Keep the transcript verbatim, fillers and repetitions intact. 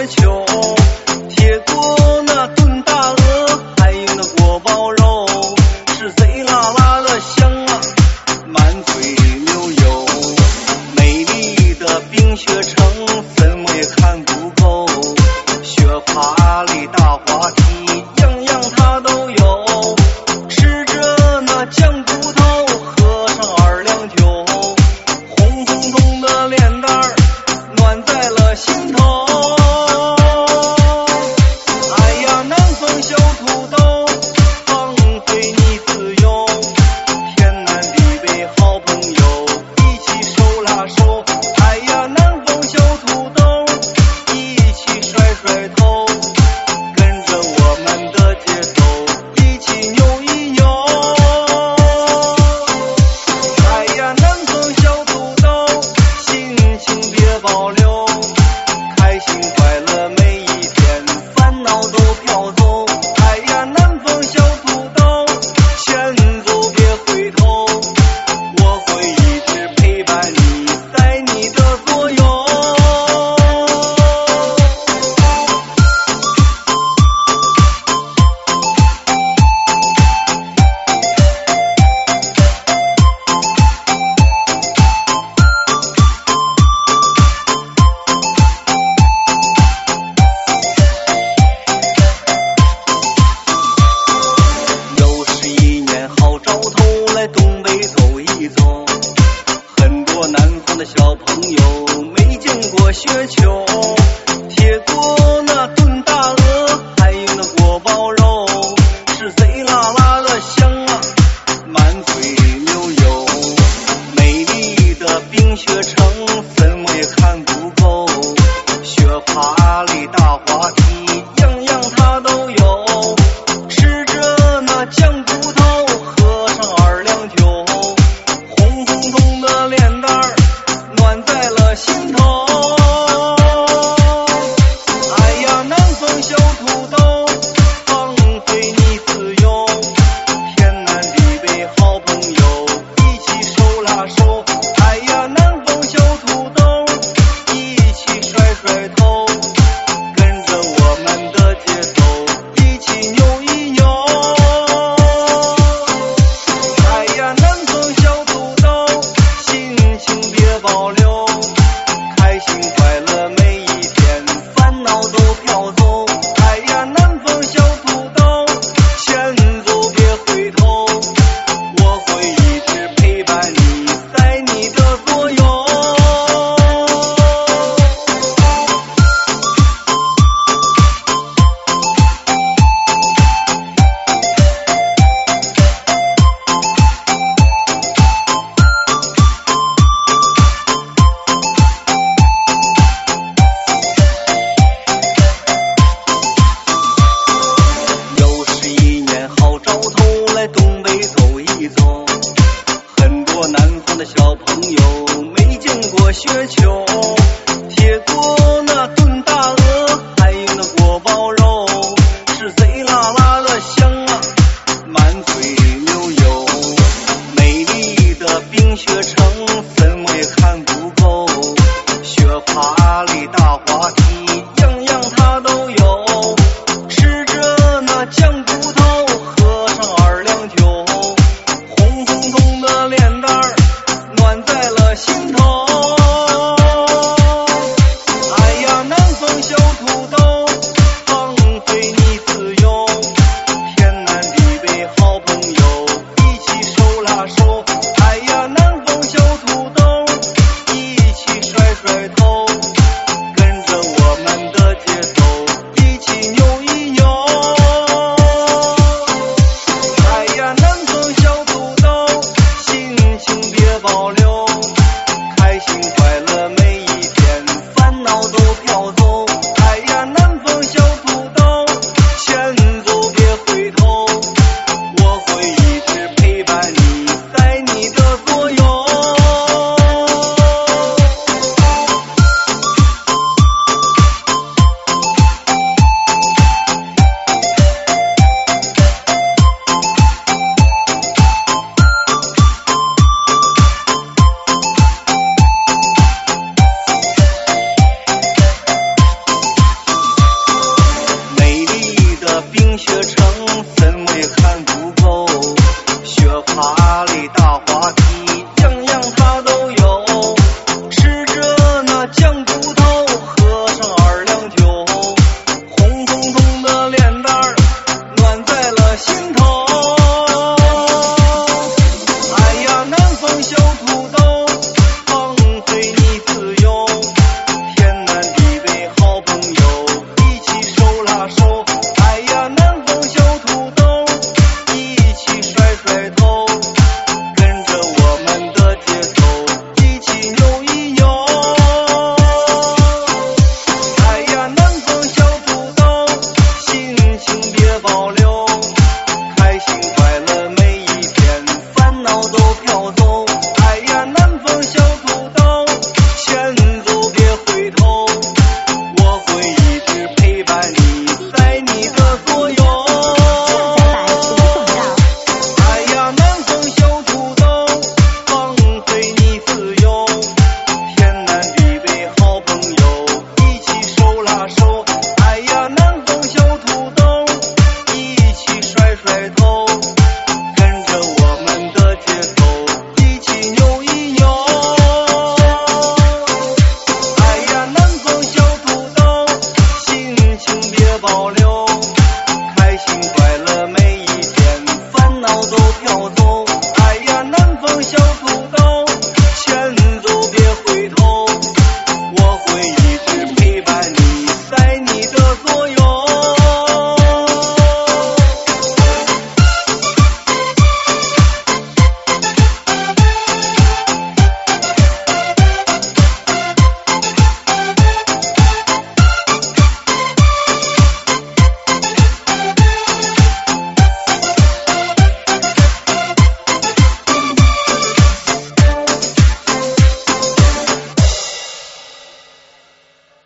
球，铁锅那炖大鹅，还有那锅包肉，是贼辣辣的香啊，满嘴流油。美丽的冰雪城，怎么也看不够，雪花里大滑梯，样样它都有。吃着那酱骨头，喝上二两酒，红彤彤的脸蛋儿暖在了心头。哎呀，南方小土豆，放飞你自由，天南地北好朋友，一起手拉手。哎呀，南方小土豆，一起甩甩头，跟着我们的节奏，一起扭一扭。哎呀，南方小土豆，心情别保留，开心快乐每一天，烦恼都飘走。哎呀，南方小土豆，前走别回头，我会一直陪伴你，在你的左右。又是一年好兆头，来东北走一走，很多南方的小朋友没见过雪球，铁锅那炖大鹅，还有那锅包肉，是贼辣辣的香啊，满嘴流油。美丽的冰雪城，怎么也看不够，雪花里大滑梯，